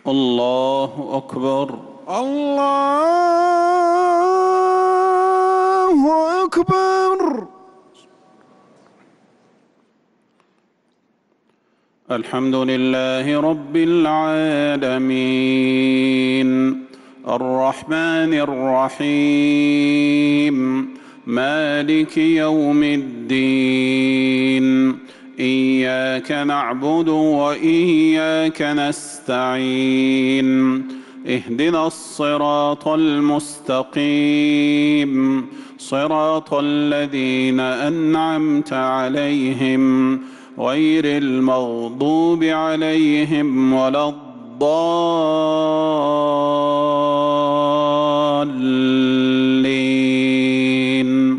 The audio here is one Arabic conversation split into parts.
الله أكبر. الله أكبر. الحمد لله رب العالمين الرحمن الرحيم مالك يوم الدين إياك نعبد وإياك نستعين اهدنا الصراط المستقيم صراط الذين أنعمت عليهم غير المغضوب عليهم ولا الضالين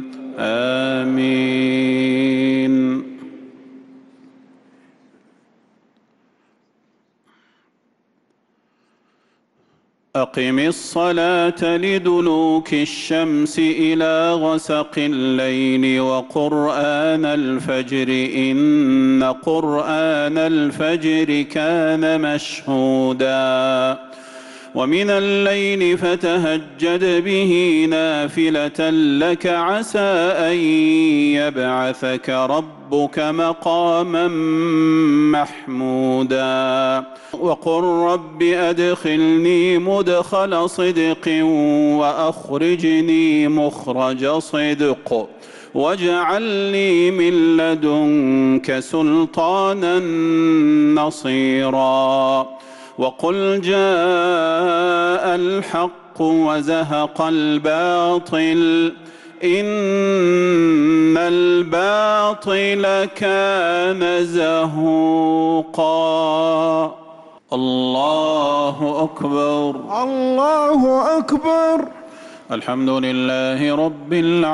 آمين. أقم الصلاة لدلوك الشمس إلى غسق الليل وقرآن الفجر إن قرآن الفجر كان مشهودا ومن الليل فتهجد به نافلة لك عسى أن يبعثك ربك مقاما محمودا وقل رب أدخلني مدخل صدق وأخرجني مخرج صدق واجعل لي من لدنك سلطانا نصيرا وقل جاء الحق وزهق الباطل إن الباطل كان زهوقا. الله أكبر. الله أكبر. الحمد لله رب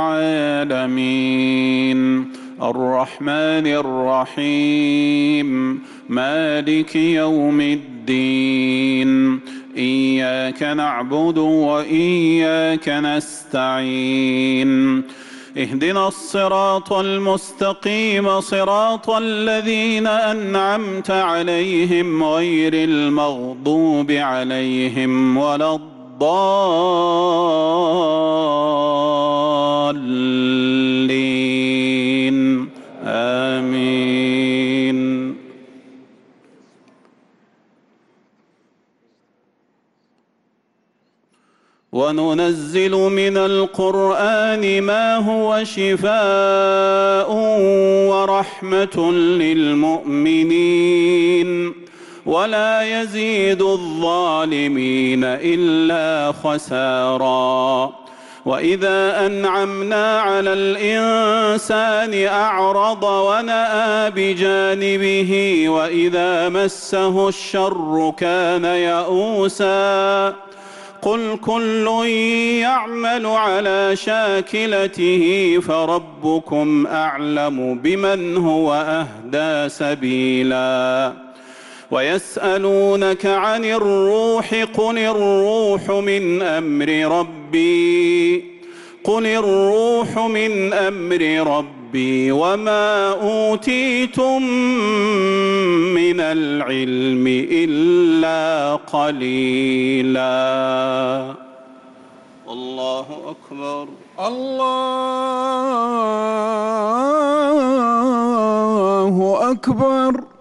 العالمين الرحمن الرحيم مالك يوم الدين إياك نعبد وإياك نستعين اهدنا الصراط المستقيم صراط الذين أنعمت عليهم غير المغضوب عليهم ولا الضالين آمين. وننزل من القرآن ما هو شفاء ورحمة للمؤمنين ولا يزيد الظالمين إلا خسارا وإذا أنعمنا على الإنسان أعرض ونأى بجانبه وإذا مسه الشر كان يئوسا قل كل يعمل على شاكلته فربكم أعلم بمن هو أهدى سبيلا ويسألونك عن الروح قل الروح من أمر ربي وما أوتيتم من العلم إلا قليلا. الله أكبر. الله أكبر.